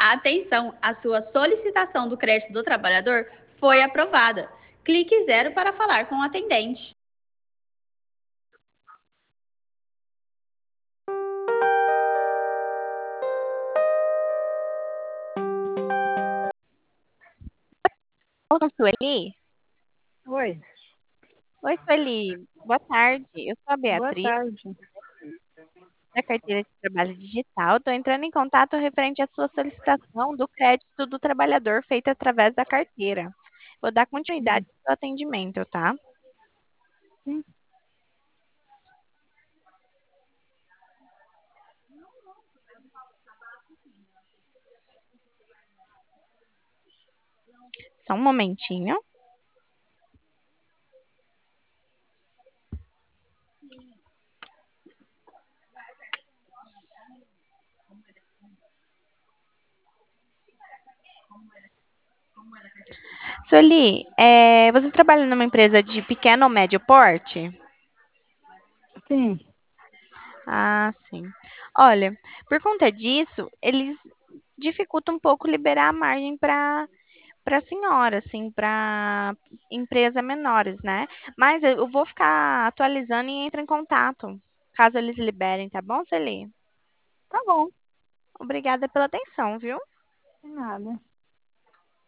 Atenção, a sua solicitação do crédito do trabalhador foi aprovada. Clique zero para falar com o atendente. Olá, Sueli. Oi, Oi, Sueli. Boa tarde. Eu sou a boa Beatriz, tarde. da Carteira de Trabalho Digital. Estou entrando em contato referente à sua solicitação do crédito do trabalhador feita através da carteira. Vou dar continuidade Sim, ao seu atendimento, tá? sim, Só um momentinho. Sueli, você trabalha numa empresa de pequeno ou médio porte? sim. Ah, sim. Olha, por conta disso, eles dificultam um pouco liberar a margem para a senhora, assim, para empresa menores, né? Mas eu vou ficar atualizando e entro em contato, caso eles liberem, tá bom, Celi? Tá bom, Obrigada pela atenção, viu? de nada.